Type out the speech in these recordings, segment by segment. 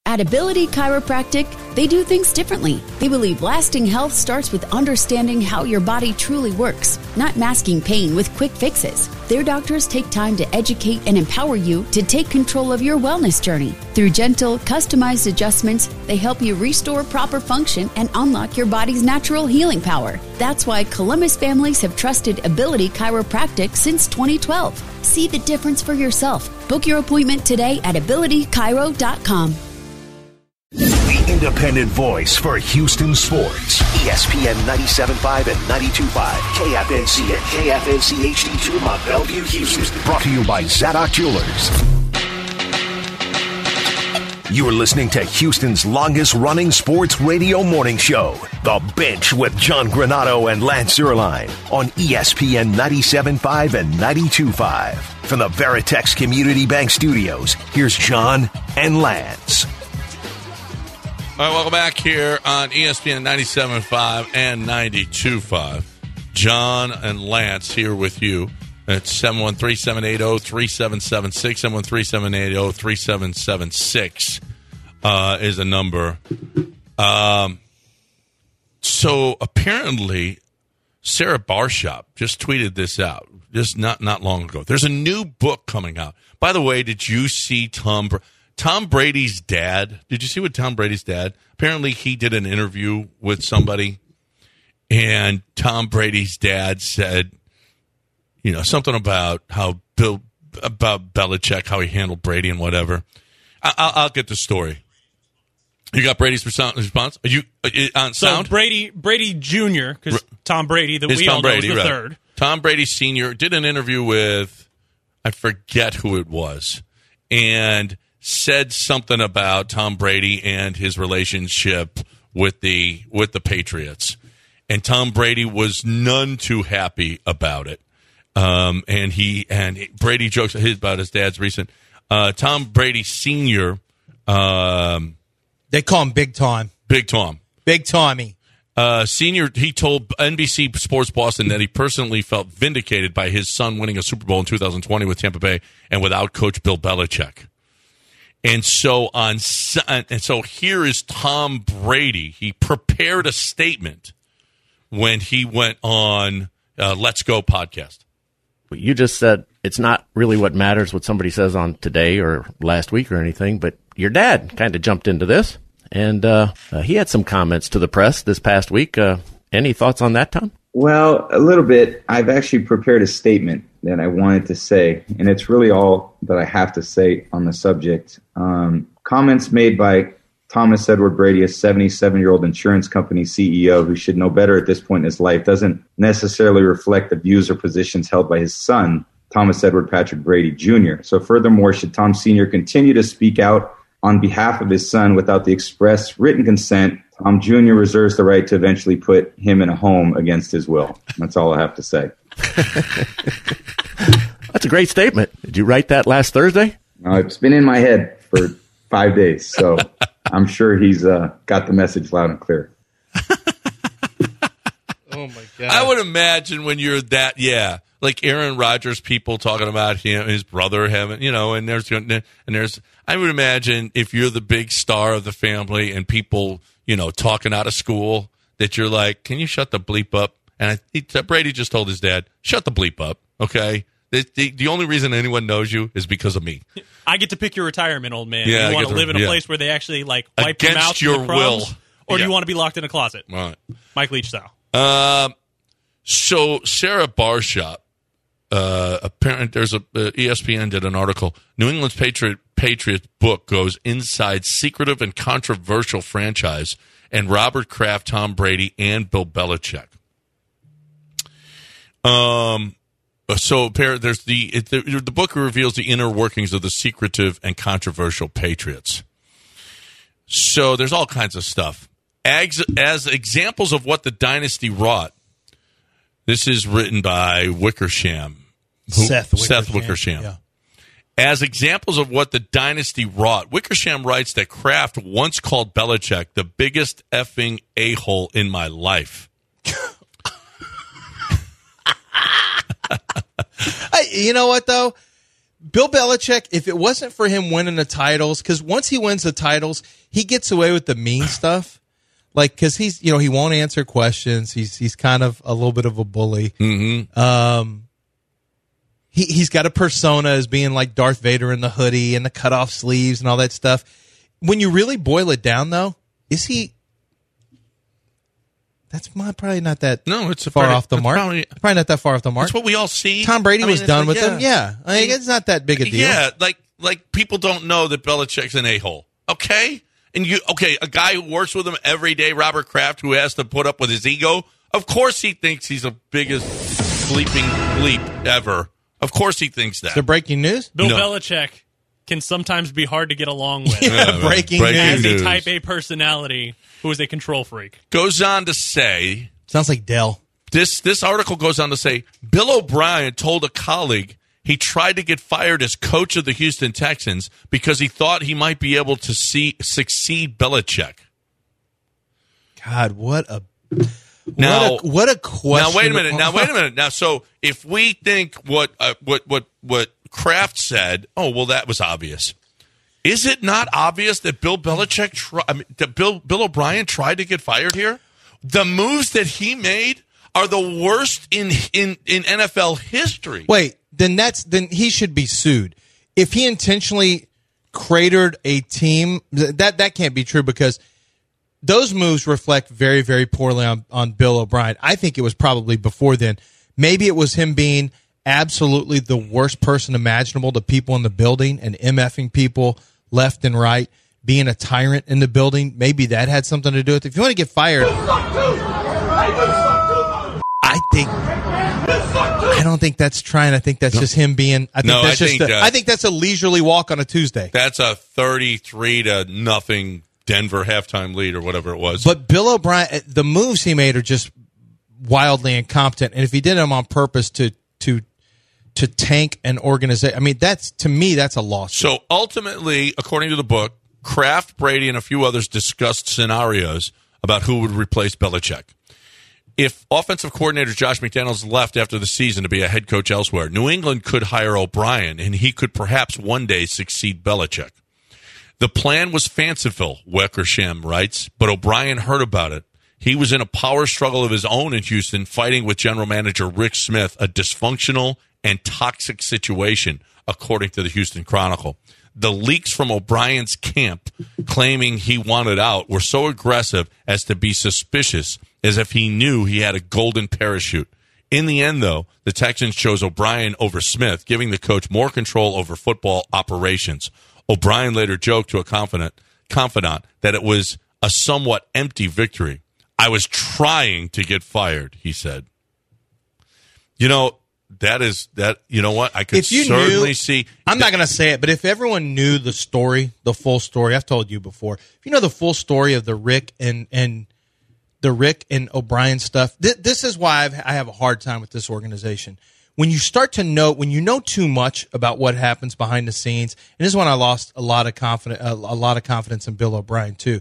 At Ability Chiropractic, they do things differently. They believe lasting health starts with understanding how your body truly works, not masking pain with quick fixes. Their doctors take time to educate and empower you to take control of your wellness journey. Through gentle, customized adjustments, they help you restore proper function and unlock your body's natural healing power. That's why Columbus families have trusted Ability Chiropractic since 2012. See the difference for yourself. Book your appointment today at abilitychiro.com. The independent voice for Houston sports. ESPN 97.5 and 92.5. KFNC and KFNC HD2 Mont Bellevue, Houston. Brought to you by Zadok Jewelers. You're listening to Houston's longest-running sports radio morning show, The Bench with John Granato and Lance Zierlein on ESPN 97.5 and 92.5. From the Veritex Community Bank Studios, here's John and Lance. All right, welcome back here on ESPN 97.5 and 92.5. John and Lance here with you. It's 713-780-3776. 713-780-3776 is a number. So apparently, Sarah Barshop just tweeted this out just not long ago. There's a new book coming out. By the way, did you see Tom Brady's dad? Did you see what Tom Brady's dad? Apparently, he did an interview with somebody, and Tom Brady's dad said, you know, something about about Belichick, how he handled Brady and whatever. I'll get the story. You got Brady's response? Are you on sound? So Brady Jr., because Tom Brady, that we all know, is the third. Tom Brady Sr. did an interview with, I forget who it was, and said something about Tom Brady and his relationship with the Patriots. And Tom Brady was none too happy about it. And Brady jokes about his dad's recent. Tom Brady Sr. They call him Big Time. Big Tom. Big Tommy. Senior, he told NBC Sports Boston that he personally felt vindicated by his son winning a Super Bowl in 2020 with Tampa Bay and without Coach Bill Belichick. And so here is Tom Brady. He prepared a statement when he went on Let's Go podcast. You just said it's not really what matters what somebody says on today or last week or anything, but your dad kind of jumped into this, and he had some comments to the press this past week. Any thoughts on that, Tom? Well, a little bit. I've actually prepared a statement that I wanted to say, and it's really all that I have to say on the subject. Comments made by Thomas Edward Brady, a 77-year-old insurance company CEO who should know better at this point in his life, doesn't necessarily reflect the views or positions held by his son, Thomas Edward Patrick Brady Jr. So furthermore, should Tom Sr. continue to speak out on behalf of his son without the express written consent, Tom Jr. reserves the right to eventually put him in a home against his will. That's all I have to say. That's a great statement. Did you write that last Thursday? No, it's been in my head for 5 days, so I'm sure he's got the message loud and clear. Oh, my God. I would imagine when you're that, like Aaron Rodgers, people talking about him, his brother, having, you know, and there's, I would imagine if you're the big star of the family and people, you know, talking out of school, that you're like, can you shut the bleep up? And Brady just told his dad, shut the bleep up, okay? The only reason anyone knows you is because of me. I get to pick your retirement, old man. Yeah, you want to live in a place where they actually like wipe against your mouth your in the crumbs, will, or do you want to be locked in a closet? Right. Mike Leach style. So Sarah Barshop, apparently there's ESPN did an article. New England's Patriots book goes inside secretive and controversial franchise and Robert Kraft, Tom Brady, and Bill Belichick. So there's the book reveals the inner workings of the secretive and controversial Patriots. So there's all kinds of stuff. As examples of what the dynasty wrought, this is written by Wickersham. Seth Wickersham. Yeah. As examples of what the dynasty wrought, Wickersham writes that Kraft once called Belichick the biggest effing a-hole in my life. You know what, though? Bill Belichick, if it wasn't for him winning the titles, because once he wins the titles, he gets away with the mean stuff. Like, because he's, he won't answer questions. He's kind of a little bit of a bully. Mm-hmm. He's got a persona as being like Darth Vader in the hoodie and the cutoff sleeves and all that stuff. When you really boil it down, though, is he? That's probably not that far off the mark. Probably not that far off the mark. That's what we all see. Tom Brady was done with him. Yeah. It's not that big a deal. Yeah, like people don't know that Belichick's an a-hole. Okay? And a guy who works with him every day, Robert Kraft, who has to put up with his ego, of course he thinks he's the biggest sleeping bleep ever. Of course he thinks that. So breaking news? Bill Belichick can sometimes be hard to get along with. Breaking news. As a type A personality who is a control freak. Goes on to say... Sounds like Dell. This article goes on to say, Bill O'Brien told a colleague he tried to get fired as coach of the Houston Texans because he thought he might be able to succeed Belichick. God, what a question. Now, wait a minute. Now, so if we think what Kraft said, that was obvious. Is it not obvious that Bill Belichick, Bill O'Brien tried to get fired here? The moves that he made are the worst in NFL history. Wait, then he should be sued. If he intentionally cratered a team, that can't be true because those moves reflect very, very poorly on Bill O'Brien. I think it was probably before then. Maybe it was him being absolutely the worst person imaginable to people in the building and MFing people left and right, being a tyrant in the building. Maybe that had something to do with it. If you want to get fired, I don't think that's trying. I think that's just him being. I think that's a leisurely walk on a Tuesday. That's a 33-0 Denver halftime lead or whatever it was. But Bill O'Brien, the moves he made are just wildly incompetent. And if he did them on purpose to tank an organization, I mean, to me that's a loss. So ultimately, according to the book, Kraft, Brady, and a few others discussed scenarios about who would replace Belichick. If offensive coordinator Josh McDaniels left after the season to be a head coach elsewhere, New England could hire O'Brien, and he could perhaps one day succeed Belichick. The plan was fanciful, Weckersham writes, but O'Brien heard about it. He was in a power struggle of his own in Houston, fighting with general manager Rick Smith, a dysfunctional and toxic situation, according to the Houston Chronicle. The leaks from O'Brien's camp claiming he wanted out were so aggressive as to be suspicious, as if he knew he had a golden parachute. In the end, though, the Texans chose O'Brien over Smith, giving the coach more control over football operations. O'Brien later joked to a confidant that it was a somewhat empty victory. I was trying to get fired, he said. You know what? I could certainly see. I'm not going to say it, but if everyone knew the story, the full story, I've told you before, if you know the full story of the Rick and O'Brien stuff, this is why I have a hard time with this organization. When you start to know, when you know too much about what happens behind the scenes, and this is when I lost a lot of confidence in Bill O'Brien too.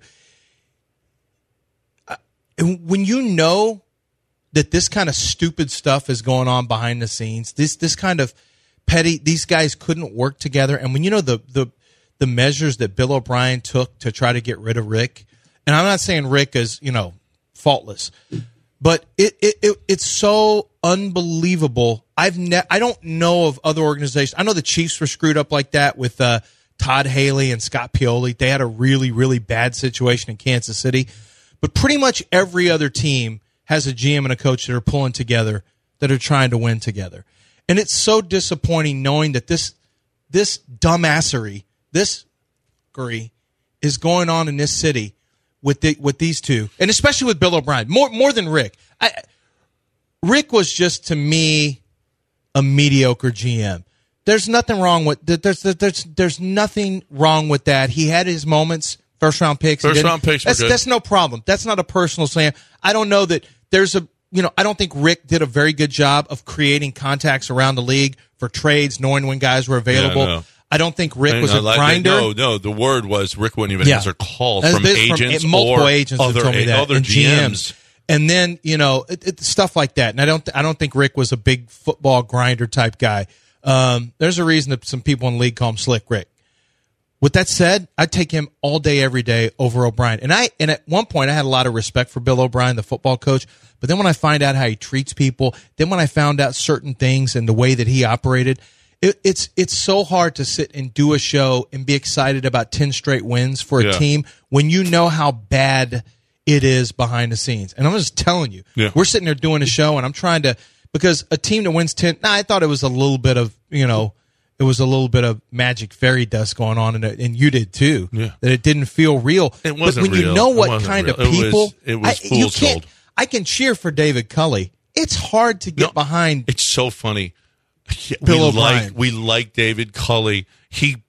When you know that this kind of stupid stuff is going on behind the scenes, this kind of petty, these guys couldn't work together, and when you know the measures that Bill O'Brien took to try to get rid of Rick, and I'm not saying Rick is faultless, but it's so unbelievable. I don't know of other organizations. I know the Chiefs were screwed up like that with Todd Haley and Scott Pioli. They had a really, really bad situation in Kansas City. But pretty much every other team has a GM and a coach that are pulling together, that are trying to win together. And it's so disappointing knowing that this dumbassery, this is going on in this city with these two, and especially with Bill O'Brien, more than Rick. Rick was just, to me, a mediocre GM. There's nothing wrong with there's nothing wrong with that. He had his moments. First round picks. That's no problem. That's not a personal slam. I don't know that there's I don't think Rick did a very good job of creating contacts around the league for trades, knowing when guys were available. Yeah, I don't think Rick was a grinder. No, the word was Rick wouldn't even answer calls from agents multiple or agents other, have told me that, other and GMs. And then, stuff like that. And I don't think Rick was a big football grinder type guy. There's a reason that some people in the league call him Slick Rick. With that said, I'd take him all day, every day over O'Brien. And at one point, I had a lot of respect for Bill O'Brien, the football coach. But then when I find out how he treats people, then when I found out certain things and the way that he operated, it's so hard to sit and do a show and be excited about 10 straight wins for a team when you know how bad it is behind the scenes. And I'm just telling you, we're sitting there doing a show, and I'm trying to, because a team that wins 10, I thought it was a little bit of, it was a little bit of magic fairy dust going on, and you did too. Yeah. That it didn't feel real. It wasn't but when real. You know what kind of people, it was fool's gold. I can cheer for David Culley. It's hard to get behind. It's so funny. Bill O'Brien. We like David Culley. He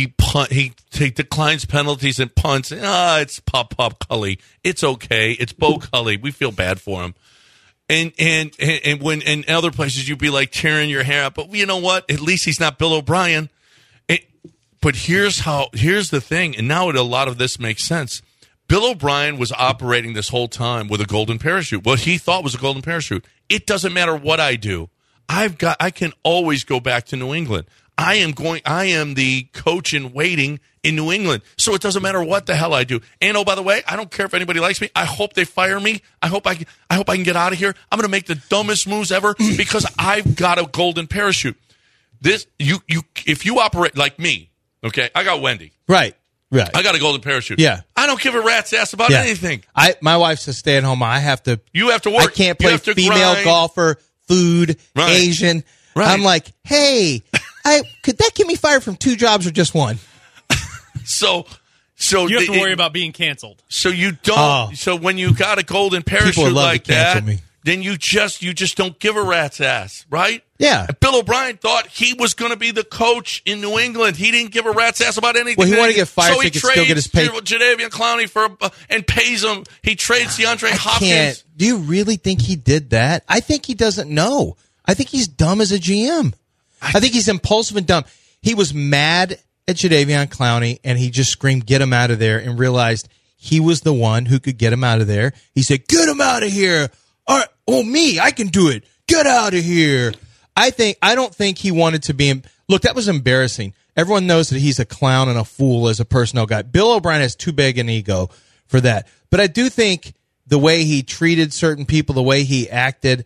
declines penalties and punts. It's Pop Culley. It's okay. It's Bo Culley. We feel bad for him. And when in other places you'd be like tearing your hair out, but you know what? At least he's not Bill O'Brien. But here's the thing, and now a lot of this makes sense. Bill O'Brien was operating this whole time with a golden parachute. What he thought was a golden parachute. It doesn't matter what I do. I can always go back to New England. I am the coach in waiting in New England. So it doesn't matter what the hell I do. And oh, by the way, I don't care if anybody likes me. I hope they fire me. I hope I can get out of here. I'm going to make the dumbest moves ever because I've got a golden parachute. If you operate like me, okay, I got Wendy. Right. I got a golden parachute. Yeah. I don't give a rat's ass about anything. My wife's a stay-at-home. You have to work. I can't play female grind. Golfer, food, Asian. Right. I'm like, hey, could that get me fired from 2 jobs or just 1? So you have to worry about being canceled. So you don't. So when you got a golden parachute like that, then you just don't give a rat's ass, right? Yeah. And Bill O'Brien thought he was going to be the coach in New England. He didn't give a rat's ass about anything. Well, he wanted to get fired so he could still get his pay. Jadeveon Clowney and pays him. He trades DeAndre Hopkins. Do you really think he did that? I think he doesn't know. I think he's dumb as a GM. I think he's impulsive and dumb. He was mad at Jadeveon Clowney, and he just screamed, "Get him out of there!" and realized he was the one who could get him out of there. He said, "Get him out of here!" All right, me, I can do it. Get out of here. I don't think he wanted to be. Look, that was embarrassing. Everyone knows that he's a clown and a fool as a personnel guy. Bill O'Brien has too big an ego for that. But I do think the way he treated certain people, the way he acted,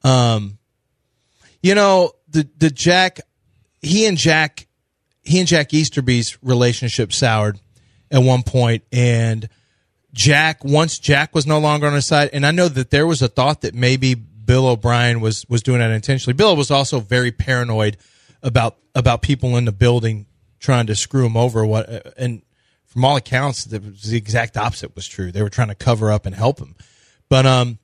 he and Jack Easterby's relationship soured at one point, and once Jack was no longer on his side, and I know that there was a thought that maybe Bill O'Brien was doing that intentionally. Bill was also very paranoid about people in the building trying to screw him over. And from all accounts, the exact opposite was true. They were trying to cover up and help him. But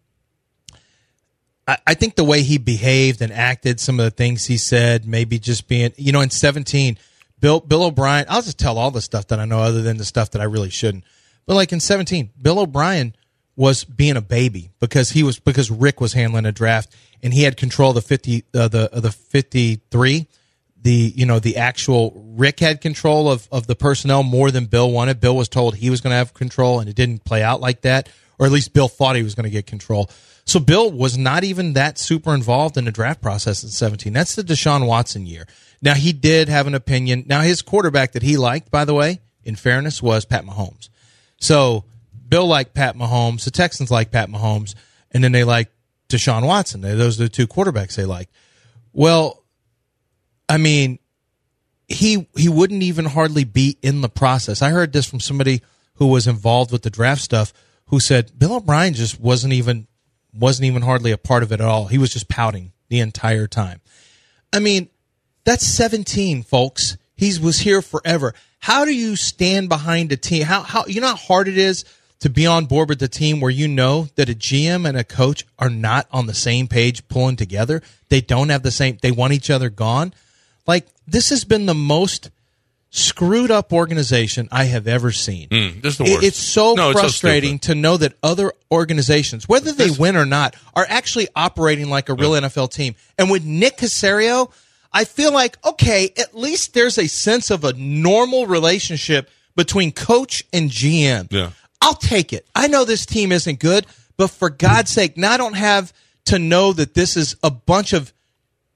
I think the way he behaved and acted, some of the things he said, maybe just being, in 17, Bill O'Brien, I'll just tell all the stuff that I know other than the stuff that I really shouldn't. But like in 17, Bill O'Brien was being a baby because Rick was handling a draft and he had control of the 53. The actual Rick had control of the personnel more than Bill wanted. Bill was told he was going to have control, and it didn't play out like that, or at least Bill thought he was going to get control. So Bill was not even that super involved in the draft process in 17. That's the Deshaun Watson year. Now, he did have an opinion. Now, his quarterback that he liked, by the way, in fairness, was Pat Mahomes. So Bill liked Pat Mahomes. The Texans liked Pat Mahomes. And then they liked Deshaun Watson. Those are the 2 quarterbacks they liked. Well, I mean, he wouldn't even hardly be in the process. I heard this from somebody who was involved with the draft stuff who said Bill O'Brien just wasn't even hardly a part of it at all. He was just pouting the entire time. I mean, that's 17, folks. He was here forever. How do you stand behind a team? How you know how hard it is to be on board with the team where you know that a GM and a coach are not on the same page pulling together? They don't have the same. They want each other gone. Like, this has been the most screwed up organization I have ever seen. This is the worst. It's so frustrating to know that other organizations, whether they win or not, are actually operating like a real NFL team. And with Nick Caserio, I feel like, okay, at least there's a sense of a normal relationship between coach and GM. Yeah. I'll take it. I know this team isn't good, but for God's sake, now I don't have to know that this is a bunch of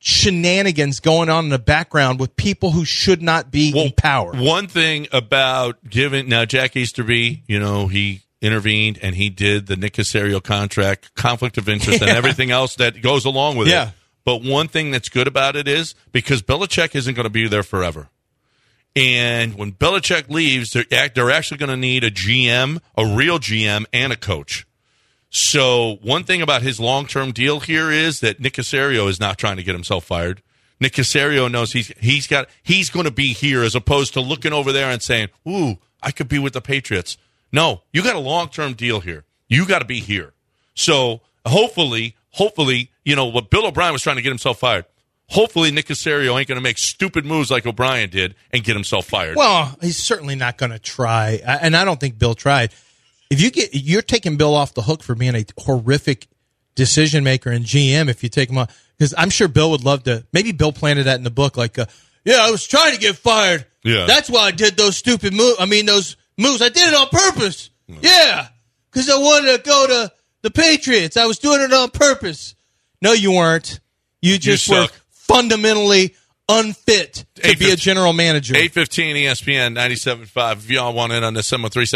shenanigans going on in the background with people who should not be in power. One thing about now Jack Easterby, he intervened and he did the Nick Caserio contract, conflict of interest, and everything else that goes along with it. But one thing that's good about it is because Belichick isn't going to be there forever. And when Belichick leaves, they're actually going to need a GM, a real GM, and a coach. So one thing about his long-term deal here is that Nick Caserio is not trying to get himself fired. Nick Caserio knows he's going to be here as opposed to looking over there and saying, "Ooh, I could be with the Patriots." No, you got a long-term deal here. You got to be here. So hopefully, what Bill O'Brien was trying to get himself fired. Hopefully, Nick Caserio ain't going to make stupid moves like O'Brien did and get himself fired. Well, he's certainly not going to try, and I don't think Bill tried. If you're taking Bill off the hook for being a horrific decision maker and GM, if you take him off, because I'm sure Bill would love to. Maybe Bill planted that in the book, like, I was trying to get fired. Yeah, that's why I did those stupid moves. Those moves. I did it on purpose. Yeah, because I wanted to go to the Patriots. I was doing it on purpose. No, you weren't. You just were fundamentally unfit to be a general manager. 8:15 ESPN 97.5. If y'all want in on this,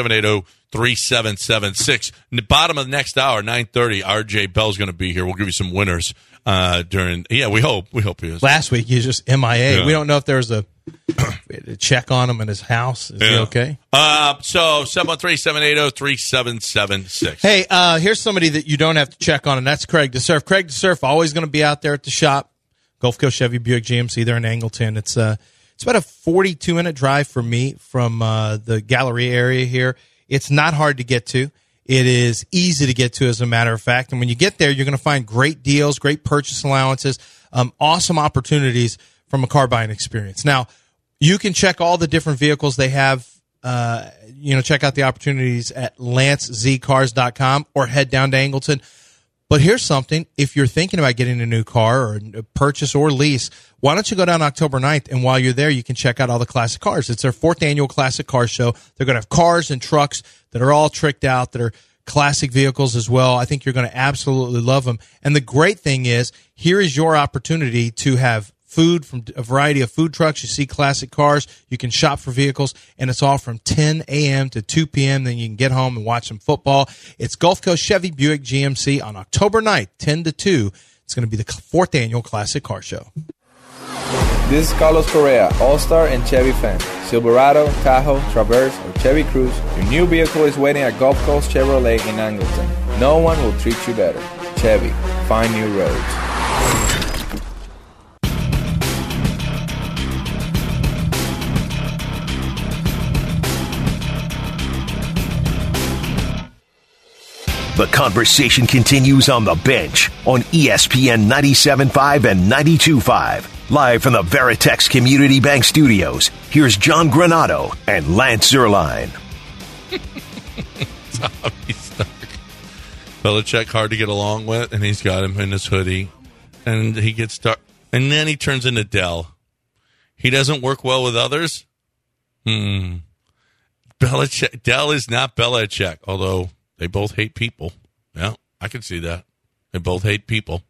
713-780-3776. In the bottom of the next hour, 9:30, RJ Bell's going to be here. We'll give you some winners during. Yeah, we hope he is. Last week he was just MIA. Yeah. We don't know if there was a check on him in his house. Is he okay? So 713-780-3776. Hey, here's somebody that you don't have to check on, and that's Craig DeSurf. Craig DeSurf always going to be out there at the shop. Gulf Coast Chevy Buick GMC there in Angleton. It's about a 42-minute drive for me from the Galleria area here. It's not hard to get to. It is easy to get to, as a matter of fact. And when you get there, you're going to find great deals, great purchase allowances, awesome opportunities from a car buying experience. Now, you can check all the different vehicles they have. Check out the opportunities at lancezcars.com or head down to Angleton. But here's something. If you're thinking about getting a new car or a purchase or lease, why don't you go down October 9th, and while you're there, you can check out all the classic cars. It's their 4th annual classic car show. They're going to have cars and trucks that are all tricked out, that are classic vehicles as well. I think you're going to absolutely love them. And the great thing is, here is your opportunity to have food from a variety of food trucks. You see classic cars. You can shop for vehicles, and it's all from 10 a.m. to 2 p.m. Then you can get home and watch some football. It's Gulf Coast Chevy Buick GMC on October 9th, 10 to 2. It's going to be the 4th annual classic car show. This is Carlos Correa, All-Star and Chevy fan. Silverado, Tahoe, Traverse, or Chevy Cruze, your new vehicle is waiting at Gulf Coast Chevrolet in Angleton. No one will treat you better. Chevy, find new roads. The conversation continues on the bench on ESPN 97.5 and 92.5. Live from the Veritex Community Bank Studios, here's John Granato and Lance Zierlein. Tommy Stark. Belichick hard to get along with, and he's got him in his hoodie. And he gets stuck. And then he turns into Dell. He doesn't work well with others? Belichick. Dell is not Belichick, although they both hate people. Yeah, I can see that. They both hate people.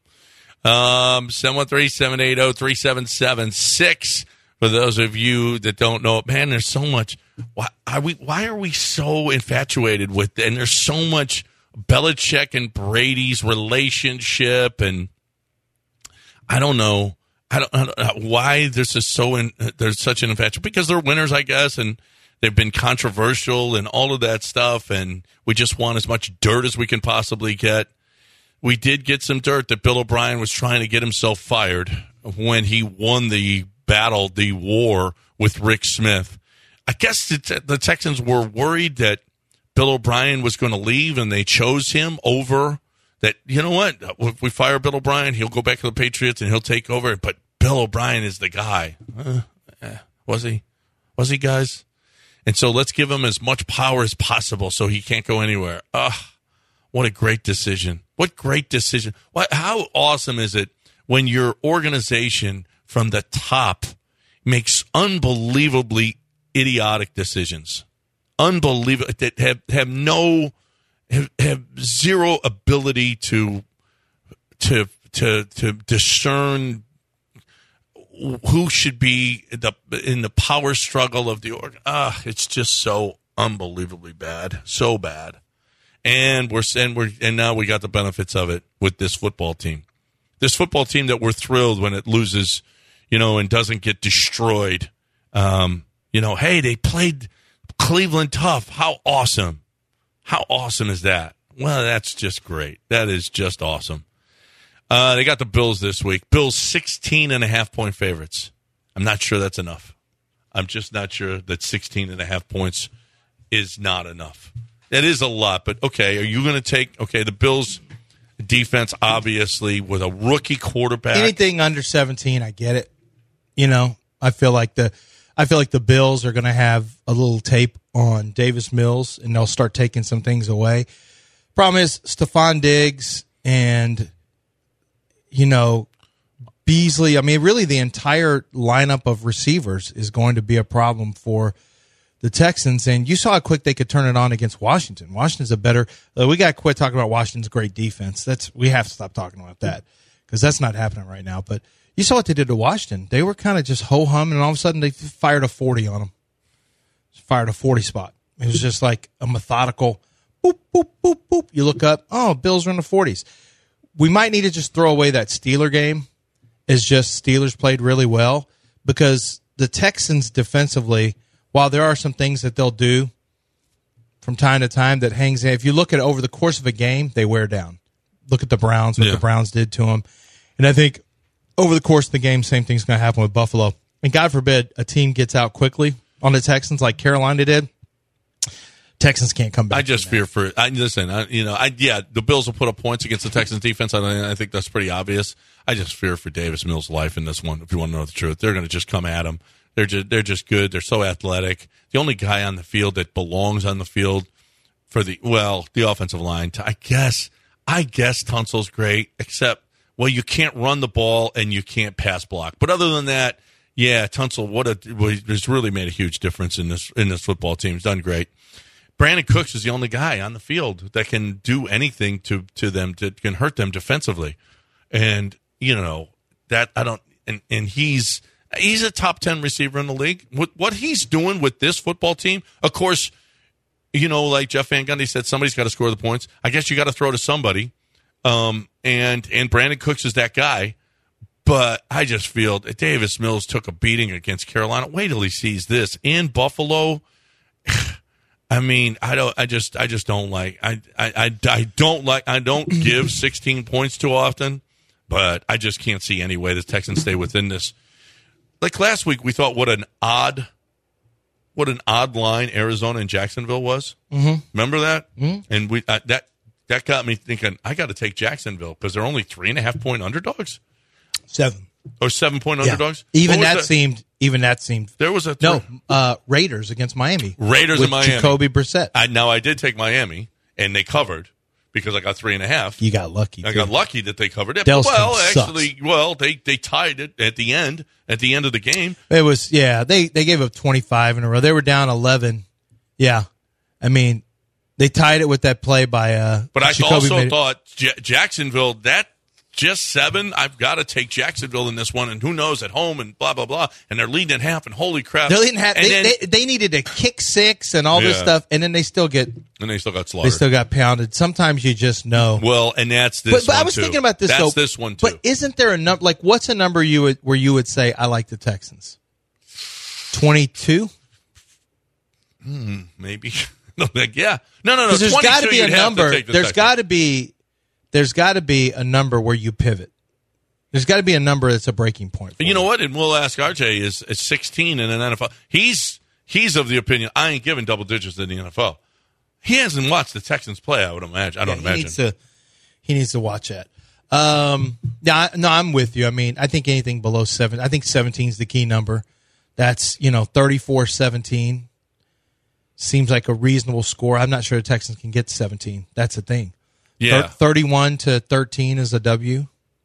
713-780-3776. For those of you that don't know, man, there's so much. Why are we so infatuated with? And there's so much Belichick and Brady's relationship, and I don't know. I don't know why there's such an infatuation. Because they're winners, I guess, and they've been controversial and all of that stuff, and we just want as much dirt as we can possibly get. We did get some dirt that Bill O'Brien was trying to get himself fired when he won the war with Rick Smith. I guess the Texans were worried that Bill O'Brien was going to leave, and they chose him over that. You know what? If we fire Bill O'Brien, he'll go back to the Patriots, and he'll take over. But Bill O'Brien is the guy. Was he? Was he, guys? And so let's give him as much power as possible so he can't go anywhere. What a great decision. What great decision. How awesome is it when your organization from the top makes unbelievably idiotic decisions? Unbelievable. That have zero ability to discern who should be in the power struggle of the org. It's just so unbelievably bad, so bad. And now we got the benefits of it with this football team. This football team that we're thrilled when it loses, and doesn't get destroyed. Hey, they played Cleveland tough. How awesome. How awesome is that? Well, that's just great. That is just awesome. They got the Bills this week. Bills 16.5-point favorites. I'm not sure that's enough. I'm just not sure that 16.5 points is not enough. That is a lot, but okay, are you going to take, the Bills defense, obviously, with a rookie quarterback? Anything under 17, I get it. I feel like the Bills are going to have a little tape on Davis Mills, and they'll start taking some things away. Problem is, Stephon Diggs and, Beasley, really the entire lineup of receivers is going to be a problem for the Texans. And you saw how quick they could turn it on against Washington. Washington's a better we got to quit talking about Washington's great defense. We have to stop talking about that because that's not happening right now. But you saw what they did to Washington. They were kind of just ho-hum, and all of a sudden they fired a 40 on them. Fired a 40 spot. It was just like a methodical boop, boop, boop, boop. You look up, Bills are in the 40s. We might need to just throw away that Steeler game. It's just Steelers played really well because the Texans defensively, while there are some things that they'll do from time to time that hangs in, if you look at it over the course of a game, they wear down. Look at the Browns, what the Browns did to them. And I think over the course of the game, same thing's going to happen with Buffalo. And God forbid a team gets out quickly on the Texans like Carolina did. Texans can't come back. I just fear for the Bills will put up points against the Texans defense. I think that's pretty obvious. I just fear for Davis Mills' life in this one. If you want to know the truth, they're going to just come at him. They're just good. They're so athletic. The only guy on the field that belongs on the field for the offensive line. I guess Tunsil's great, except you can't run the ball and you can't pass block. But other than that, Tunsil has really made a huge difference in this football team. He's done great. Brandon Cooks is the only guy on the field that can do anything to them that can hurt them defensively, and that I don't. And he's a top 10 receiver in the league. What he's doing with this football team, of course, like Jeff Van Gundy said, somebody's got to score the points. I guess you got to throw to somebody, and Brandon Cooks is that guy. But I just feel that Davis Mills took a beating against Carolina. Wait till he sees this in Buffalo. I just don't like. I don't give 16 points too often, but I just can't see any way the Texans stay within this. Like last week, we thought what an odd line Arizona and Jacksonville was. Mm-hmm. Remember that? Mm-hmm. And we that got me thinking. I got to take Jacksonville because they're only 3.5-point underdogs. 7. Or 7-point underdogs. Even that seemed. There was a Raiders against Miami. Raiders with in Miami. Jacoby Brissett. I did take Miami, and they covered because I got 3.5. You got lucky. I got lucky that they covered it. They tied it at the end of the game. It was they gave up 25 in a row. They were down 11. Yeah, they tied it with that play by. But I also thought Jacksonville that. Just 7. I've got to take Jacksonville in this one, and who knows at home and blah blah blah. And they're leading at half, and holy crap! They're leading half. They needed a kick 6 and all this stuff, and then they still got slaughtered. They still got pounded. Sometimes you just know. Well, and that's this. But I was thinking about this. That's this one too. But isn't there a number? Like, what's a number where you would say I like the Texans? 22. Maybe. No. There's got to be a number. There's got to be a number where you pivot. There's got to be a number that's a breaking point. You know what? And we'll ask RJ is 16 in an NFL. He's of the opinion I ain't giving double digits in the NFL. He hasn't watched the Texans play. I would imagine. I don't imagine. He needs to watch that. I'm with you. I think anything below 7. I think 17 is the key number. That's 34-17 seems like a reasonable score. I'm not sure the Texans can get to 17. That's the thing. Yeah, 31-13 is a W.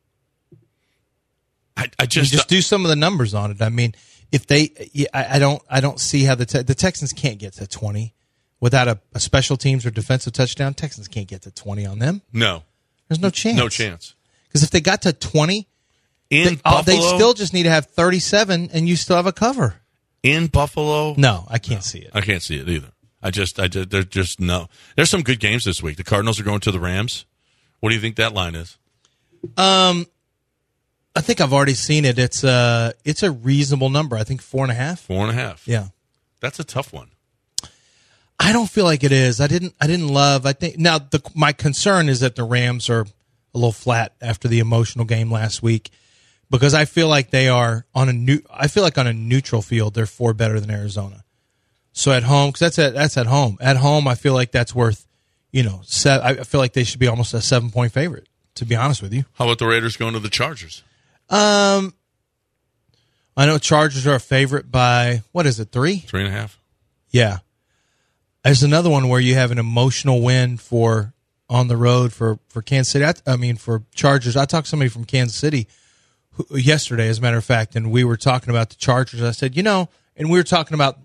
I just do some of the numbers on it. If I don't see how the Texans can't get to 20 without a special teams or defensive touchdown. Texans can't get to 20 on them. No, there's no chance. No chance. Because if they got to 20, Buffalo? They still just need to have 37, and you still have a cover. In Buffalo? No, I can't see it. I can't see it either. There's just no. There's some good games this week. The Cardinals are going to the Rams. What do you think that line is? I think I've already seen it. It's a reasonable number. I think 4.5. 4.5. Yeah, that's a tough one. I don't feel like it is. I didn't love. I think now my concern is that the Rams are a little flat after the emotional game last week, because I feel like they are on a neutral field they're 4 better than Arizona. So at home, because that's at home. At home, I feel like that's worth, I feel like they should be almost a 7-point favorite, to be honest with you. How about the Raiders going to the Chargers? I know Chargers are a favorite by, what is it, 3? 3.5. Yeah. There's another one where you have an emotional win on the road for Kansas City. For Chargers. I talked to somebody from Kansas City yesterday, as a matter of fact, and we were talking about the Chargers. I said, and we were talking about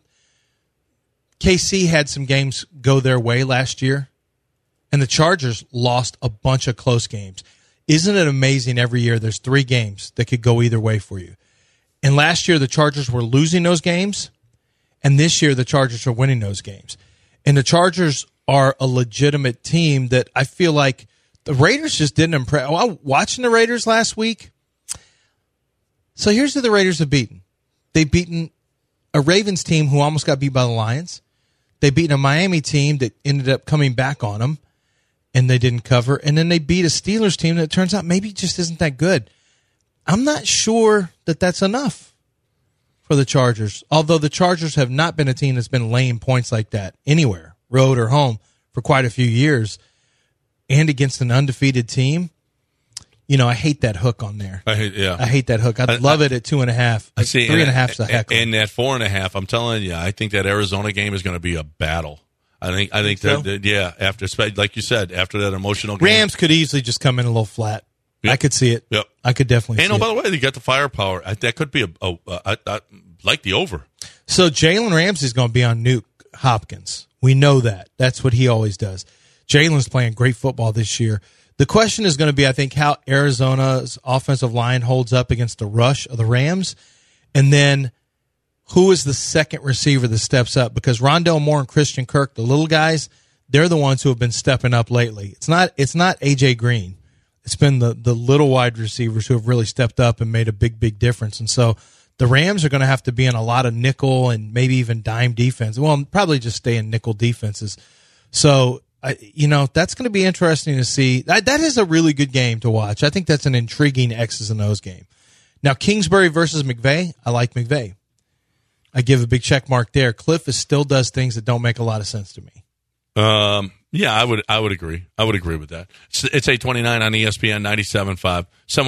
KC had some games go their way last year, and the Chargers lost a bunch of close games. Isn't it amazing every year there's 3 games that could go either way for you? And last year the Chargers were losing those games, and this year the Chargers are winning those games. And the Chargers are a legitimate team that I feel like the Raiders just didn't impress. Watching the Raiders last week, so here's who the Raiders have beaten. They've beaten a Ravens team who almost got beat by the Lions. They beat a Miami team that ended up coming back on them, and they didn't cover. And then they beat a Steelers team that turns out maybe just isn't that good. I'm not sure that that's enough for the Chargers, although the Chargers have not been a team that's been laying points like that anywhere, road or home, for quite a few years. And against an undefeated team, I hate that hook on there. I hate that hook. I'd love it at 2.5. I see 3.5's a heckle. And at 4.5, I'm telling you, I think that Arizona game is going to be a battle. I think so? After, like you said, after that emotional game, Rams could easily just come in a little flat. Yep. I could see it. Yep. I could definitely see it. And by the way, they got the firepower. That could be I like the over. So Jalen Ramsey's going to be on Nuke Hopkins. We know that. That's what he always does. Jalen's playing great football this year. The question is going to be, I think, how Arizona's offensive line holds up against the rush of the Rams. And then who is the second receiver that steps up? Because Rondale Moore and Christian Kirk, the little guys, they're the ones who have been stepping up lately. It's not A.J. Green. It's been the little wide receivers who have really stepped up and made a big, big difference. And so the Rams are going to have to be in a lot of nickel and maybe even dime defense. Well, probably just stay in nickel defenses. So, that's going to be interesting to see. That is a really good game to watch. I think that's an intriguing X's and O's game. Now, Kingsbury versus McVay, I like McVay. I give a big check mark there. Cliff still does things that don't make a lot of sense to me. Yeah, I would agree. I would agree with that. It's 8:29 on ESPN 97.5.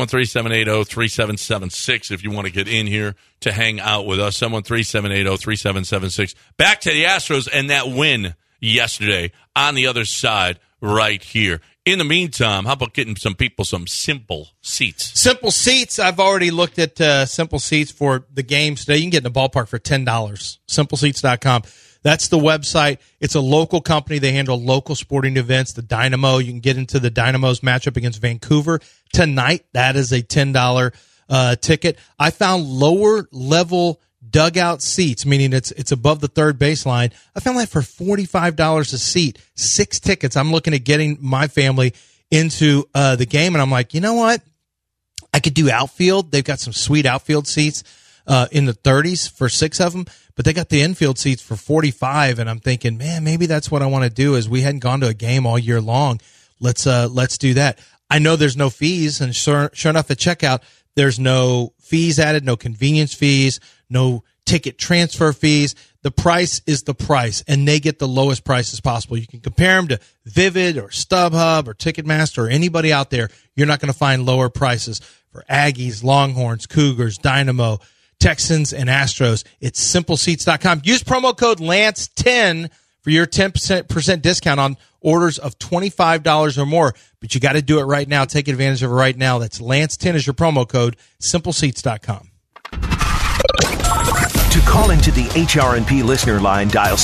713-780-3776 if you want to get in here to hang out with us. 713-780-3776. Back to the Astros and that win yesterday on the other side right here. In the meantime, how about getting some people some Simple Seats? Simple Seats. I've already looked at Simple Seats for the games today. You can get in the ballpark for $10. SimpleSeats.com. That's the website. It's a local company. They handle local sporting events. The Dynamo, you can get into the Dynamo's matchup against Vancouver tonight. That is a $10 ticket. I found lower level dugout seats, meaning it's above the third baseline. I found that for $45 a seat, 6 tickets. I'm looking at getting my family into the game, and I'm like, you know what? I could do outfield. They've got some sweet outfield seats in the 30s for 6 of them, but they got the infield seats for 45, and I'm thinking, man, maybe that's what I want to do. Is we hadn't gone to a game all year long. Let's do that. I know there's no fees, and sure enough, at checkout, there's no fees added, no convenience fees, no ticket transfer fees. The price is the price, and they get the lowest prices possible. You can compare them to Vivid or StubHub or Ticketmaster or anybody out there. You're not going to find lower prices for Aggies, Longhorns, Cougars, Dynamo, Texans, and Astros. It's SimpleSeats.com. Use promo code Lance10 for your 10% discount on orders of $25 or more. But you got to do it right now. Take advantage of it right now. That's Lance10 is your promo code. SimpleSeats.com. To call into the HRNP listener line, dial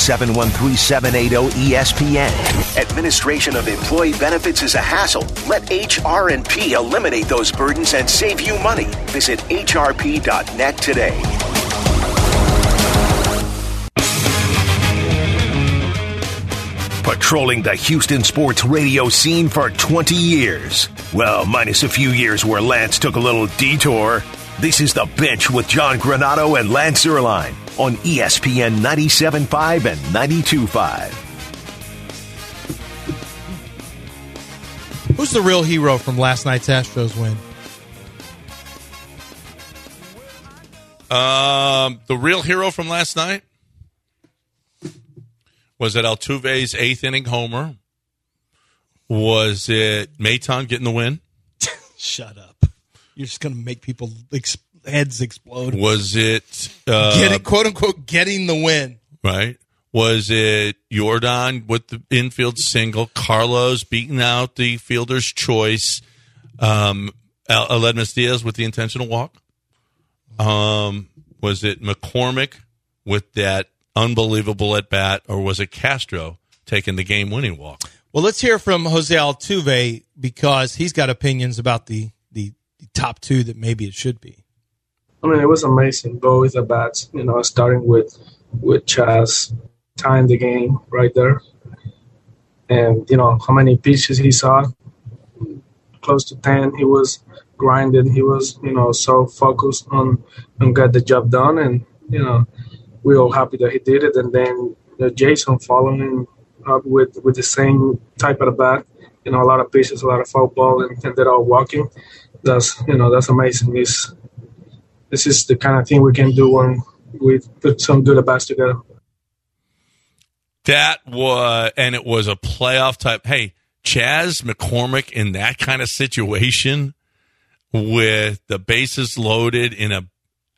713-780-ESPN. Administration of employee benefits is a hassle. Let HRNP eliminate those burdens and save you money. Visit hrp.net today. Patrolling the Houston sports radio scene for 20 years. Well, minus a few years where Lance took a little detour. This is The Bench with John Granato and Lance Zierlein on ESPN 97.5 and 92.5. Who's the real hero from last night's Astros win? The real hero from last night? Was it Altuve's 8th inning homer? Was it Maton getting the win? Shut up. You're just going to make people heads explode. Was it quote unquote getting the win? Right. Was it Jordan with the infield single? Carlos beating out the fielder's choice? Aledmus Diaz with the intentional walk? Was it McCormick with that unbelievable at bat, or was it Castro taking the game winning walk? Well, let's hear from Jose Altuve because he's got opinions about the top two that maybe it should be. I mean, it was amazing, both the bats, starting with Chas tying the game right there. And, how many pitches he saw, close to 10. He was grinding. He was, so focused on get the job done. And, we were all happy that he did it. And then Jason following up with the same type of bat, a lot of pitches, a lot of foul ball, and they're all walking. That's amazing. This is the kind of thing we can do when we put some good at-bats together. And it was a playoff type. Hey, Chas McCormick in that kind of situation with the bases loaded in a,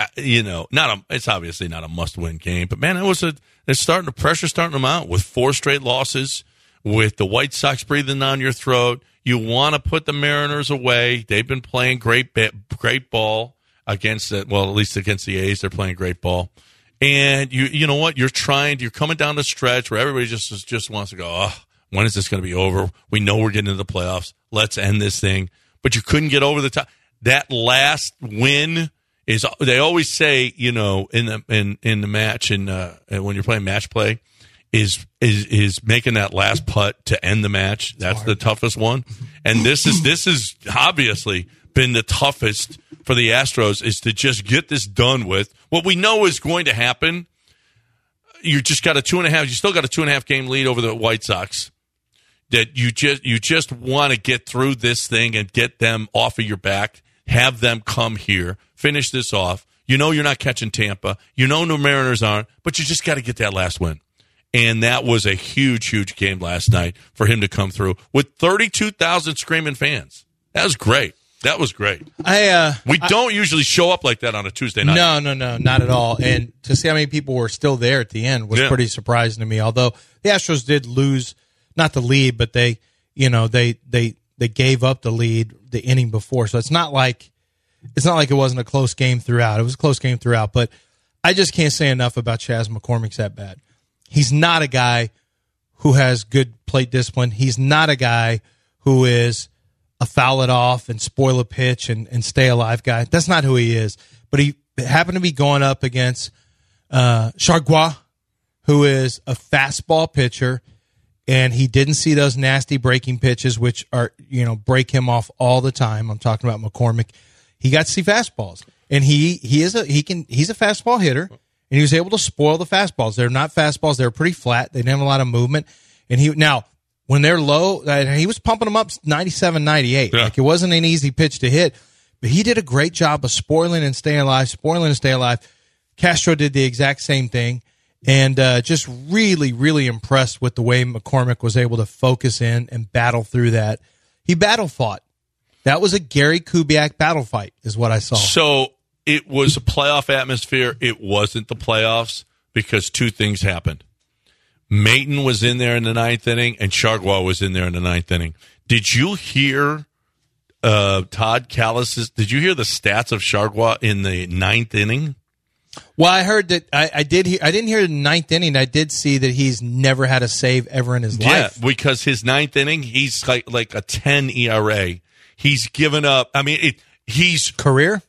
it's obviously not a must-win game, but man, the pressure starting them out with 4 straight losses, with the White Sox breathing down your throat. You want to put the Mariners away. They've been playing great ball against it. Well, at least against the A's, they're playing great ball. And you know what? You're coming down the stretch where everybody just wants to go, when is this going to be over? We know we're getting into the playoffs. Let's end this thing. But you couldn't get over the top. That last win is, they always say, in the match and when you're playing match play, is making that last putt to end the match. That's the toughest one. And this is obviously been the toughest for the Astros, is to just get this done with. What we know is going to happen, you still got a 2.5 game lead over the White Sox, that you just want to get through this thing and get them off of your back, have them come here, finish this off. You're not catching Tampa. No Mariners aren't, but you just got to get that last win. And that was a huge, huge game last night for him to come through with 32,000 screaming fans. That was great. That was great. We don't usually show up like that on a Tuesday night. No, not at all. And to see how many people were still there at the end was pretty surprising to me. Although the Astros did lose, not the lead, but they gave up the lead the inning before. So it's not like it wasn't a close game throughout. It was a close game throughout. But I just can't say enough about Chas McCormick's at bat. He's not a guy who has good plate discipline. He's not a guy who is a foul it off and spoil a pitch and stay alive guy. That's not who he is. But he happened to be going up against Chargois, who is a fastball pitcher, and he didn't see those nasty breaking pitches, which are, break him off all the time. I'm talking about McCormick. He got to see fastballs, and he's a fastball hitter. And he was able to spoil the fastballs. They're not fastballs. They're pretty flat. They didn't have a lot of movement. And when they're low, he was pumping them up 97, 98. Yeah. Like, it wasn't an easy pitch to hit. But he did a great job of spoiling and staying alive. Castro did the exact same thing. And just really, really impressed with the way McCormick was able to focus in and battle through that. He battle fought. That was a Gary Kubiak battle fight is what I saw. So it was a playoff atmosphere. It wasn't the playoffs because 2 things happened. Maton was in there in the 9th inning, and Chargois was in there in the 9th inning. Did you hear Todd Callis? Did you hear the stats of Chargois in the 9th inning? Well, I heard that I didn't hear the ninth inning. I did see that he's never had a save ever in his life. Yeah, because his ninth inning, he's like a 10 ERA. He's given up. I mean, he's career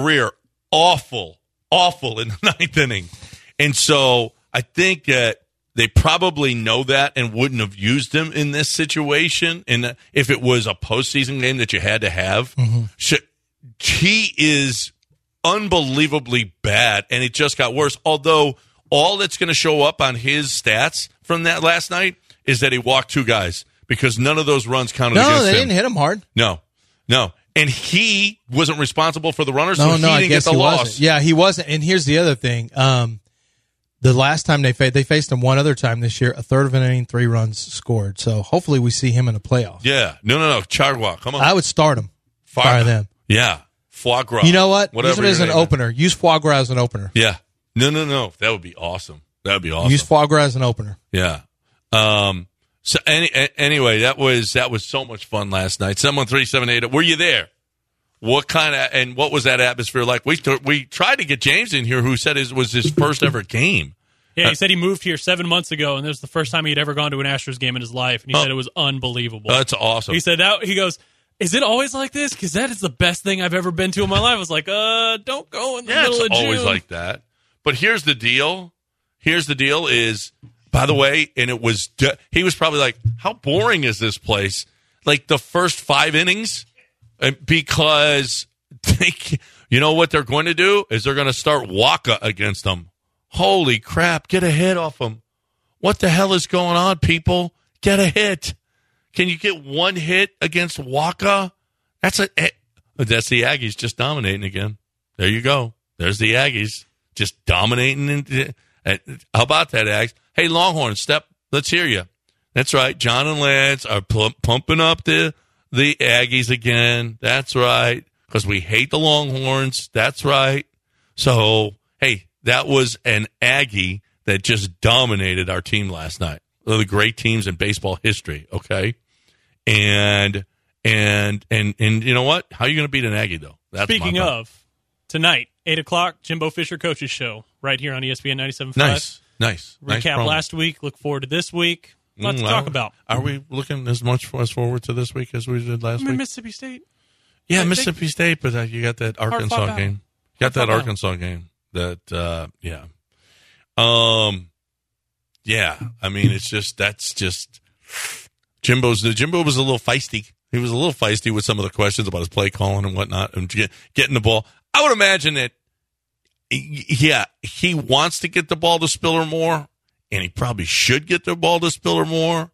awful in the ninth inning. And so I think that they probably know that and wouldn't have used him in this situation. And if it was a postseason game that you had to have, he is unbelievably bad, and it just got worse. Although all that's going to show up on his stats from that last night is that he walked 2 guys because none of those runs counted against him. No, they didn't hit him hard. No. And he wasn't responsible for the runners, so he I didn't guess get the he loss. Wasn't. Yeah, he wasn't. And here's the other thing. The last time they faced him one other time this year, a third of an inning, 3 runs scored. So hopefully we see him in a playoff. Yeah. No. Chargois, come on. I would start him. Fire them. Yeah. Foie gras. You know what? Whatever Use him as an opener. Use foie gras as an opener. Yeah. No. That would be awesome. Use foie gras as an opener. Yeah. So anyway, that was so much fun last night. 713-780. Were you there? What was that atmosphere like? We tried to get James in here, who said it was his first ever game. Yeah, he said he moved here 7 months ago, and this was the first time he'd ever gone to an Astros game in his life, and he said it was unbelievable. That's awesome. He said that. He goes, "Is it always like this? Because that is the best thing I've ever been to in my life." I was like, don't go in the middle of June. It's always like that. But here's the deal. Is, by the way, and it was, he was probably like, how boring is this place? Like the first 5 innings, because you know what they're going to do is they're going to start Waka against them. Holy crap, get a hit off them. What the hell is going on, people? Get a hit. Can you get 1 hit against Waka? That's the Aggies just dominating again. There you go. There's the Aggies just dominating. How about that, Ags? Hey, Longhorn, let's hear you. That's right. John and Lance are pumping up the Aggies again. That's right. Because we hate the Longhorns. That's right. So, hey, that was an Aggie that just dominated our team last night. One of the great teams in baseball history, okay? And you know what? How are you going to beat an Aggie, though? Speaking of, tonight, 8 o'clock, Jimbo Fisher Coaches Show, right here on ESPN 97.5. Nice. Recap last week. Look forward to this week. Lots to talk about. Are we looking as much forward to this week as we did last week? Mississippi State. Yeah, Mississippi State, but you got that Arkansas game. You got that Arkansas game. Yeah. I mean, that's just Jimbo was a little feisty. He was a little feisty with some of the questions about his play calling and whatnot and getting the ball. I would imagine that, he wants to get the ball to Spiller more, and he probably should get the ball to Spiller more.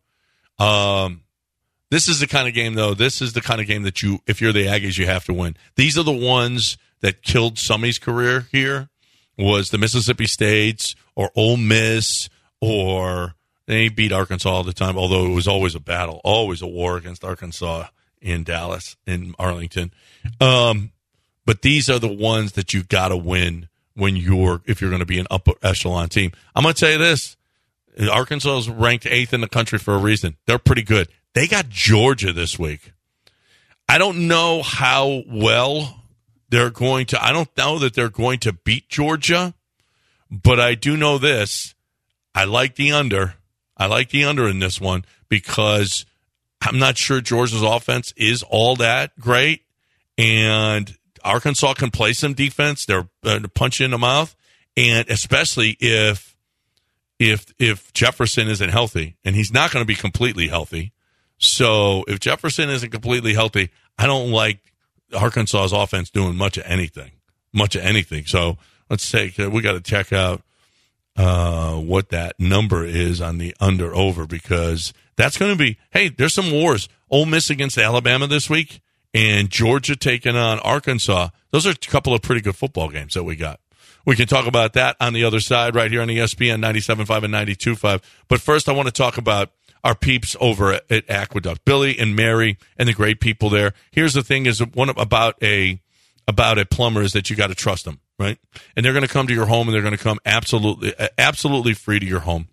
This is the kind of game, though. This is the kind of game that if you're the Aggies, you have to win. These are the ones that killed Summy's career here, was the Mississippi States or Ole Miss, or they beat Arkansas all the time, although it was always a battle, always a war against Arkansas in Dallas, in Arlington. But these are the ones that you got to win if you're going to be an upper echelon team. I'm going to tell you this. Arkansas is ranked 8th in the country for a reason. They're pretty good. They got Georgia this week. I don't know how well they're going to. I don't know that they're going to beat Georgia, but I do know this. I like the under. I like the under in this one because I'm not sure Georgia's offense is all that great, and Arkansas can play some defense. They're punch you in the mouth, and especially if Jefferson isn't healthy, and he's not going to be completely healthy. So if Jefferson isn't completely healthy, I don't like Arkansas's offense doing much of anything. So let's take. We got to check out what that number is on the under-over, because that's going to be. Hey, there's some wars. Ole Miss against Alabama this week, and Georgia taking on Arkansas. Those are a couple of pretty good football games that we got. We can talk about that on the other side right here on ESPN 97.5 and 92.5. But first, I want to talk about our peeps over at Aqueduct, Billy and Mary and the great people there. Here's the thing: about a plumber is that you got to trust them, right? And they're going to come to your home, and they're going to come absolutely free to your home.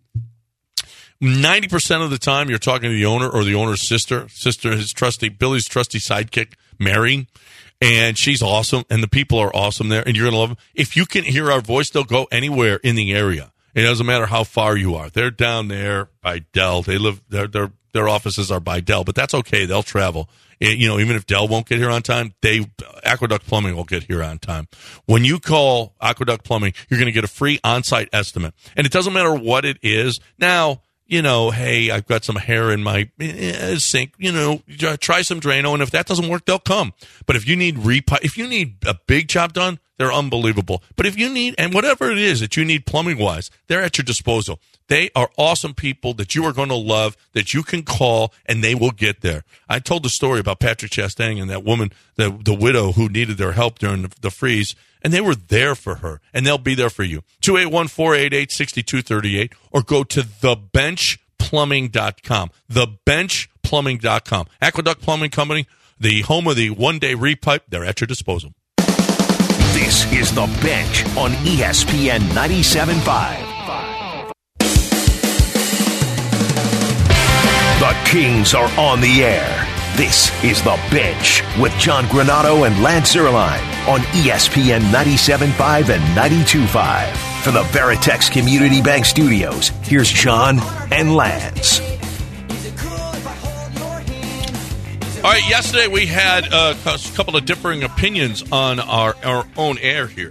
90% of the time, you're talking to the owner or the owner's sister, Billy's trusty sidekick, Mary. And she's awesome, and the people are awesome there, and you're going to love them. If you can hear our voice, they'll go anywhere in the area. It doesn't matter how far you are. They're down there by Dell. They live their offices are by Dell, but that's okay. They'll travel. Even if Dell won't get here on time, Aqueduct Plumbing will get here on time. When you call Aqueduct Plumbing, you're going to get a free on-site estimate, and it doesn't matter what it is. Now, hey, I've got some hair in my sink, try some Drano, and if that doesn't work, they'll come. But if you need if you need a big job done, they're unbelievable. But if you need, and whatever it is that you need plumbing-wise, they're at your disposal. They are awesome people that you are going to love, that you can call, and they will get there. I told the story about Patrick Chastain and that woman, the widow who needed their help during the freeze, and they were there for her, and they'll be there for you. 281-488-6238, or go to thebenchplumbing.com. Thebenchplumbing.com. Aqueduct Plumbing Company, the home of the one-day repipe, they're at your disposal. This is The Bench on ESPN 97.5. The Kings are on the air. This is The Bench with John Granato and Lance Zierlein on ESPN 97.5 and 92.5. From the Veritex Community Bank Studios, here's John and Lance. All right, yesterday we had a couple of differing opinions on our own air here.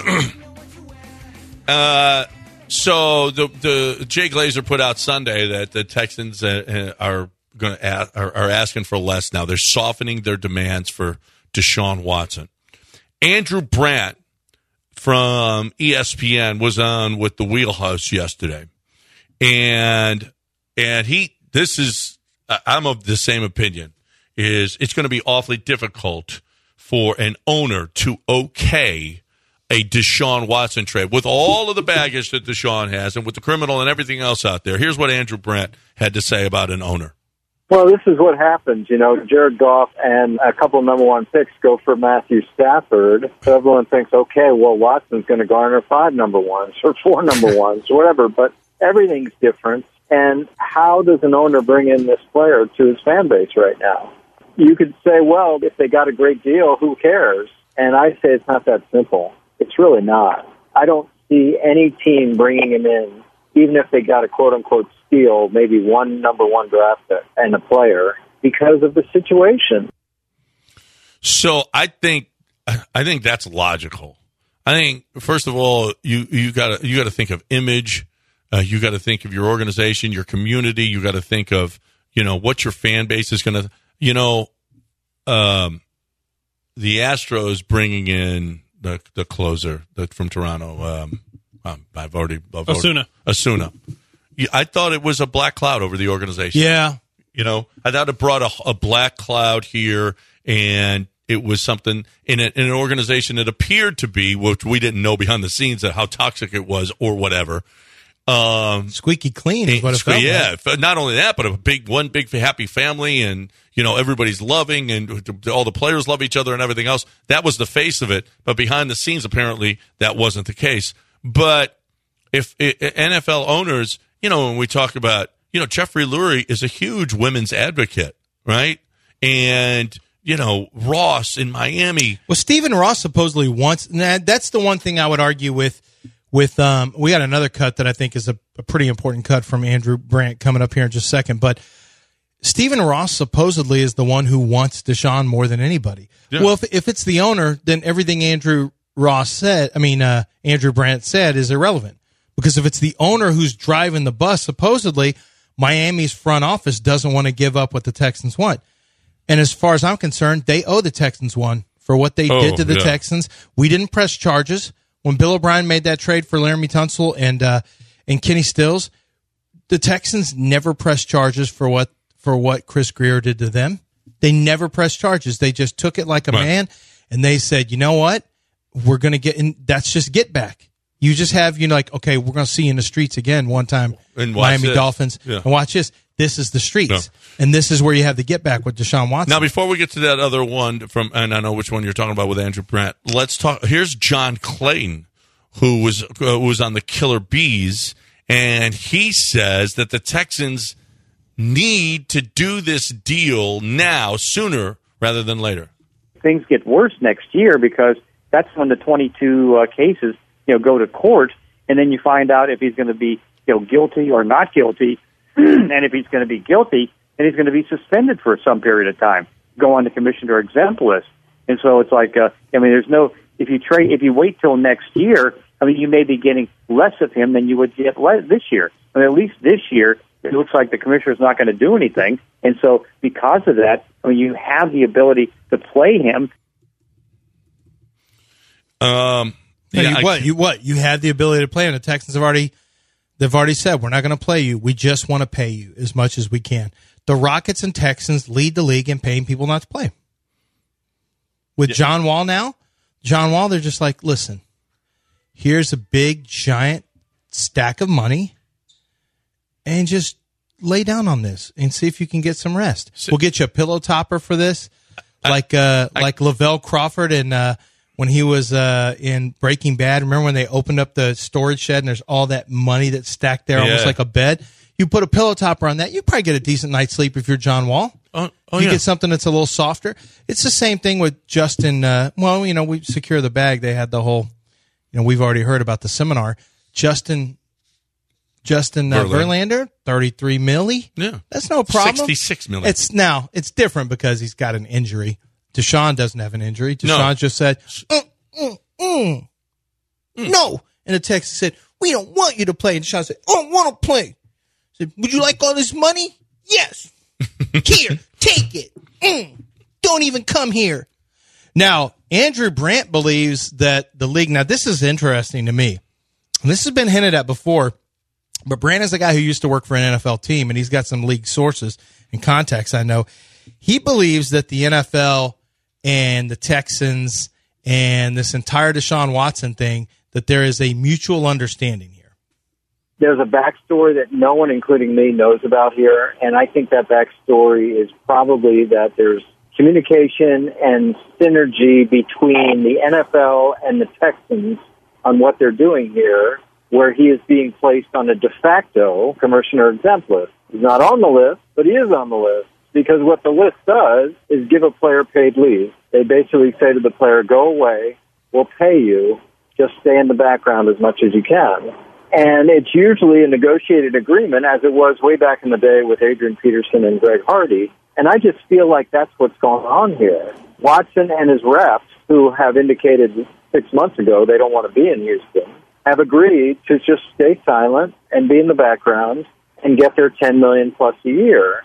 So the Jay Glazer put out Sunday that the Texans are asking for less now. They're softening their demands for Deshaun Watson. Andrew Brandt from ESPN was on with the Wheelhouse yesterday, and I'm of the same opinion. It's going to be awfully difficult for an owner to okay a Deshaun Watson trade with all of the baggage that Deshaun has and with the criminal and everything else out there. Here's what Andrew Brandt had to say about an owner. Well, this is what happens. Jared Goff and a couple of number one picks go for Matthew Stafford. So everyone thinks, okay, well, Watson's going to garner 5 number ones or 4 number ones, or whatever. But everything's different. And how does an owner bring in this player to his fan base right now? You could say, well, if they got a great deal, who cares? And I say it's not that simple. It's really not. I don't see any team bringing him in, even if they got a quote-unquote steal, maybe 1 number 1 draft pick and a player, because of the situation. So I think that's logical. I think, first of all, you got to think of image. You got to think of your organization, your community. You got to think of what your fan base is going to. The Astros bringing in the closer from Toronto. Osuna. I thought it was a black cloud over the organization. Yeah. I thought it brought a black cloud here, and it was something in an organization that appeared to be, which we didn't know behind the scenes, how toxic it was or whatever. Squeaky clean is what it felt like. Not only that, but one big happy family, and everybody's loving, and all the players love each other and everything else. That was the face of it, but behind the scenes, apparently, that wasn't the case. But if NFL owners, when we talk about, Jeffrey Lurie is a huge women's advocate, right? And Ross in Miami. Well, Stephen Ross supposedly wants. That's the one thing I would argue with. We got another cut that I think is a pretty important cut from Andrew Brandt coming up here in just a second. But Stephen Ross supposedly is the one who wants Deshaun more than anybody. Yeah. Well, if it's the owner, then everything Andrew Brandt said is irrelevant. Because if it's the owner who's driving the bus, supposedly Miami's front office doesn't want to give up what the Texans want. And as far as I'm concerned, they owe the Texans one for what they did to the Texans. We didn't press charges. When Bill O'Brien made that trade for Laramie Tunsil and Kenny Stills, the Texans never pressed charges for what Chris Grier did to them. They never pressed charges. They just took it like a man, and they said, you know what? We're going to get in. That's just get back. You just have, okay, we're going to see you in the streets again one time, Miami Dolphins. Yeah. And watch this. This is the streets. No. And this is where you have the get back with Deshaun Watson. Now, before we get to that other one and I know which one you're talking about with Andrew Brandt, let's talk. Here's John Clayton, who was on the Killer Bees, and he says that the Texans need to do this deal now, sooner rather than later. things get worse next year, because that's when the 22 cases, go to court, and then you find out if he's going to be, guilty or not guilty, and if he's going to be guilty, then he's going to be suspended for some period of time, go on the commissioner exempt list. And so it's like, there's no, if you wait till next year, you may be getting less of him than you would get this year. At least this year, it looks like the commissioner's not going to do anything. And so because of that, you have the ability to play him. You have the ability to play him. The Texans have already said, we're not going to play you. We just want to pay you as much as we can. The Rockets and Texans lead the league in paying people not to play. With John Wall now, they're just like, listen, here's a big, giant stack of money, and just lay down on this and see if you can get some rest. We'll get you a pillow topper for this, like Lavelle Crawford and when he was in Breaking Bad. Remember when they opened up the storage shed and there's all that money that's stacked there, almost like a bed? You put a pillow topper on that, you probably get a decent night's sleep if you're John Wall. You get something that's a little softer. It's the same thing with Justin. We Secure the Bag. They had the whole, we've already heard about the seminar. Justin Verlander, $33 million. Yeah, that's no problem. $66 million. It's different because he's got an injury. Deshaun doesn't have an injury. Deshaun just said, no. And the Texans said, we don't want you to play. And Deshaun said, I don't want to play. I said, would you like all this money? Yes. Here, take it. Don't even come here. Now, Andrew Brandt believes that the league, now this is interesting to me. And this has been hinted at before, but Brandt is a guy who used to work for an NFL team, and he's got some league sources and contacts, I know. He believes that the NFL and the Texans and this entire Deshaun Watson thing, that there is a mutual understanding here. There's a backstory that no one, including me, knows about here, and I think that backstory is probably that there's communication and synergy between the NFL and the Texans on what they're doing here, where he is being placed on a de facto commissioner exempt list. He's not on the list, but he is on the list, because what the list does is give a player paid leave. They basically say to the player, go away, we'll pay you, just stay in the background as much as you can. And it's usually a negotiated agreement, as it was way back in the day with Adrian Peterson and Greg Hardy. And I just feel like that's what's going on here. Watson and his reps, who have indicated 6 months ago they don't want to be in Houston, have agreed to just stay silent and be in the background and get their $10 million plus a year.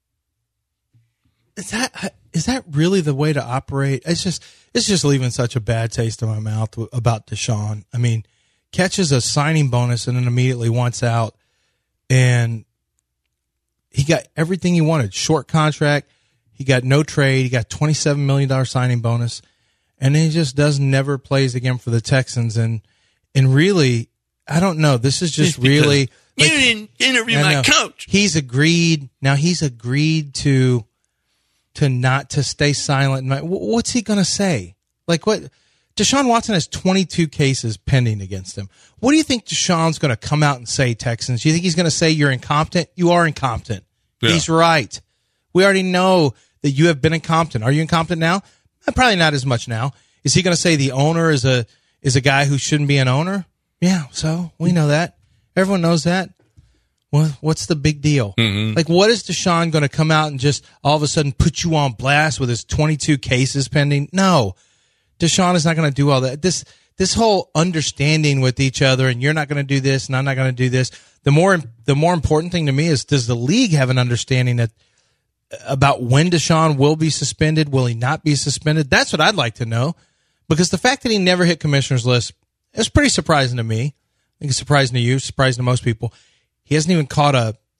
Is that really the way to operate? It's just leaving such a bad taste in my mouth about Deshaun. I mean, catches a signing bonus and then immediately wants out, and he got everything he wanted. Short contract, he got no trade, he got $27 million signing bonus, and then he just never plays again for the Texans. And really, I don't know. This is just really you didn't interview my coach. He's agreed to not to stay silent. What's he going to say? Like what? Deshaun Watson has 22 cases pending against him. What do you think Deshaun's going to come out and say, Texans? Do you think he's going to say you're incompetent? You are incompetent. Yeah. He's right. We already know that you have been incompetent. Are you incompetent now? Probably not as much now. Is he going to say the owner is a guy who shouldn't be an owner? Yeah, so we know that. Everyone knows that. Well, what's the big deal? Mm-hmm. Like, what is Deshaun going to come out and just all of a sudden put you on blast with his 22 cases pending? No. Deshaun is not going to do all that. This whole understanding with each other, and you're not going to do this, and I'm not going to do this. The more important thing to me is, does the league have an understanding about when Deshaun will be suspended? Will he not be suspended? That's what I'd like to know, because the fact that he never hit commissioner's list is pretty surprising to me. I think it's surprising to you, surprising to most people. He hasn't even caught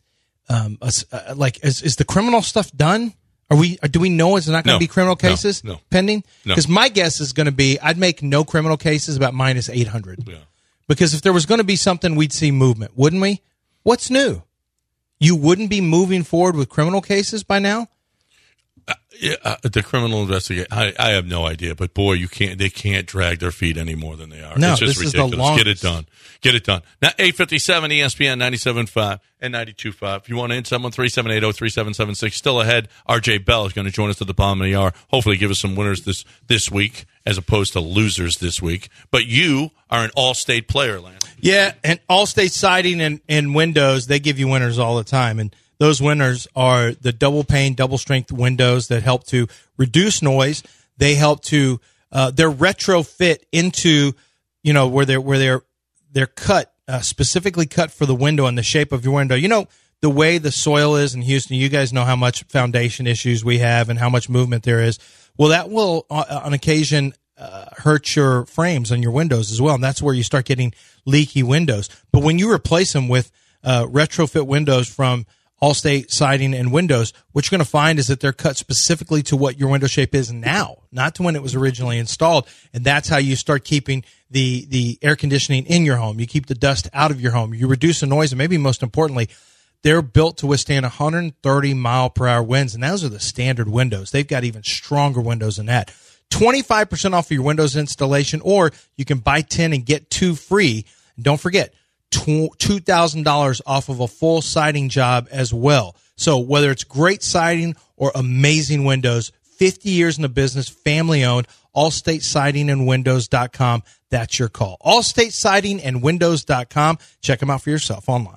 is the criminal stuff done? Do we know it's not going to be criminal cases pending? Because my guess is going to be, I'd make no criminal cases about minus 800. Yeah. Because if there was going to be something, we'd see movement, wouldn't we? What's new? You wouldn't be moving forward with criminal cases by now? Yeah, the criminal investigation. I have no idea, but boy, they can't drag their feet any more than they are. No, it's just this ridiculous. Is the longest. Get it done. Now, 8:57 ESPN 97.5 and 92.5. If you want to hit someone, 378-03776. Still ahead. RJ Bell is going to join us at the bottom of the hour. Hopefully, give us some winners this week as opposed to losers this week. But you are an all-state player, Lance. Yeah, and All-State Siding and Windows, they give you winners all the time, and those winners are the double pane, double strength windows that help to reduce noise. They help to they're retrofit into where they're cut specifically cut for the window and the shape of your window. You know the way the soil is in Houston. You guys know how much foundation issues we have and how much movement there is. Well, that will on occasion hurt your frames on your windows as well, and that's where you start getting leaky windows. But when you replace them with retrofit windows from All-State Siding and Windows, what you're going to find is that they're cut specifically to what your window shape is now, not to when it was originally installed. And that's how you start keeping the air conditioning in your home. You keep the dust out of your home. You reduce the noise, and maybe most importantly, they're built to withstand 130-mile-per-hour winds, and those are the standard windows. They've got even stronger windows than that. 25% off of your Windows installation, or you can buy 10 and get 2 free. And don't forget, $2,000 off of a full siding job as well. So whether it's great siding or amazing windows, 50 years in the business, family owned, Allstate Siding and Windows.com. That's your call. Allstate Siding and Windows.com. Check them out for yourself online.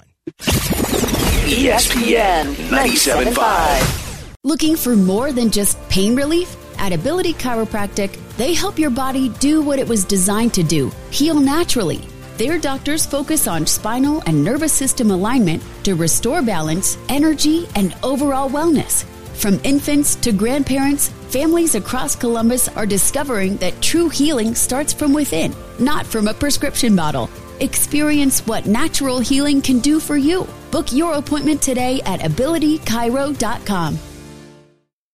ESPN 97.5. Looking for more than just pain relief? At Ability Chiropractic, they help your body do what it was designed to do, heal naturally. Their doctors focus on spinal and nervous system alignment to restore balance, energy, and overall wellness. From infants to grandparents, families across Columbus are discovering that true healing starts from within, not from a prescription bottle. Experience what natural healing can do for you. Book your appointment today at AbilityChiro.com.